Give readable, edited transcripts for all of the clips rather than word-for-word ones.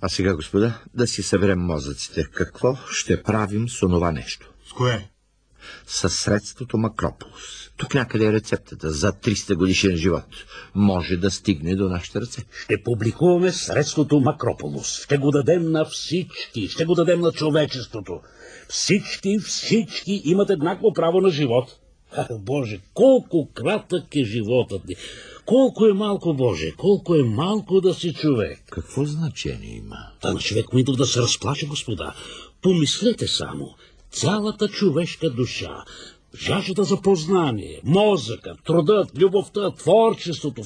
А сега, господа, да си съберем мозъците. Какво ще правим с онова нещо? С кое? Със средството Макрополус. Тук някъде е рецептата за 300 годишен живот. Може да стигне до нашите ръце. Ще публикуваме средството Макрополус. Ще го дадем на всички. Ще го дадем на човечеството. Всички имат еднакво право на живот. Боже, колко кратък е животът ни. Колко е малко, Боже, колко е малко да си човек. Какво значение има? Та на човек митъв да се разплаче, господа. Помислете само. Цялата човешка душа, жаждата за познание, мозъкът, трудът, любовта, творчеството,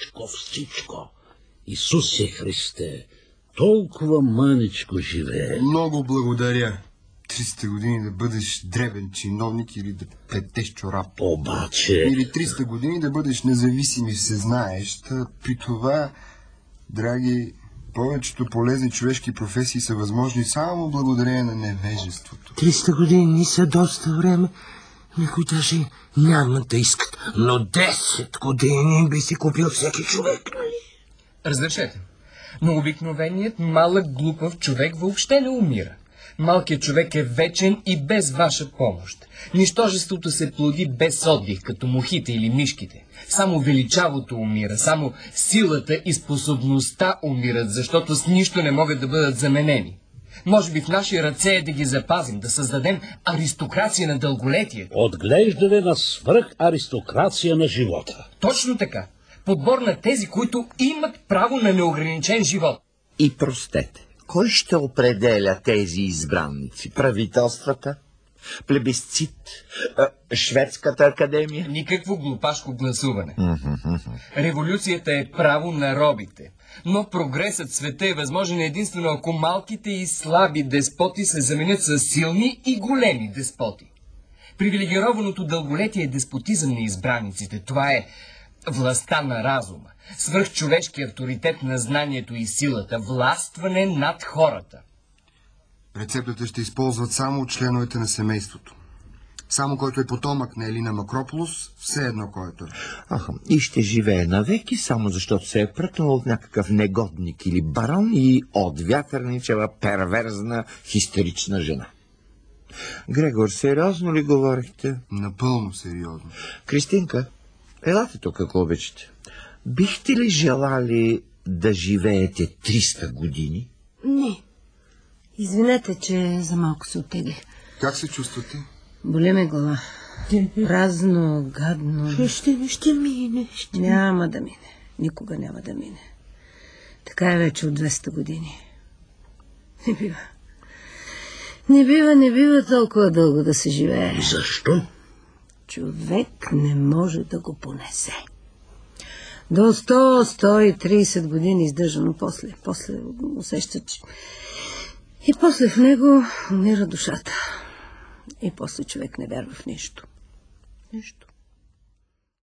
всичко. Исусе Христе, толкова мъничко живее. Много благодаря. 300 години да бъдеш дребен чиновник или да плетеш чорап. Обаче... Или 300 години да бъдеш независим и всезнаещ. При това, драги, повечето полезни човешки професии са възможни само благодарение на невежеството. 300 години са доста време. Никой даже няма да искат. Но 10 години би си купил всеки човек. Разрешете. Но обикновеният малък глупав човек въобще не умира. Малкият човек е вечен и без ваша помощ. Нищожеството се плоди без отдих, като мухите или мишките. Само величавото умира, само силата и способността умират, защото с нищо не могат да бъдат заменени. Може би в наши ръце е да ги запазим, да създадем аристокрация на дълголетието. Отглеждане на свръх-аристокрация на живота. Точно така. Подбор на тези, които имат право на неограничен живот. И простете, кой ще определя тези избранници? Правителствата? Плебисцит? Шведската академия? Никакво глупашко гласуване. Революцията е право на робите. Но прогресът в света е възможен единствено ако малките и слаби деспоти се заменят с силни и големи деспоти. Привилегированото дълголетие е деспотизъм на избраниците. Това е властта на разума, свръхчовешки авторитет на знанието и силата, властване над хората. Рецептата ще използват само членовете на семейството. Само който е потомък на Елина Макрополус, все едно който е. И ще живее навеки, само защото се е пръкнал от някакъв негодник или барон и от вятърничева перверзна хистерична жена. Грегор, сериозно ли говорихте? Напълно сериозно. Кристинка, елате тук, ако обичате. Бихте ли желали да живеете 300 години? Не. Извинете, че за малко се оттеглих. Как се чувствате? Боли ме глава. Празно, гадно. Ще мине. Няма да мине. Никога няма да мине. Така е вече от 200 години. Не бива толкова дълго да се живее. Защо? Човек не може да го понесе. До 100-130 години издържано после усеща, че... И после в него умира душата. И после човек не вярва в нищо. Нищо.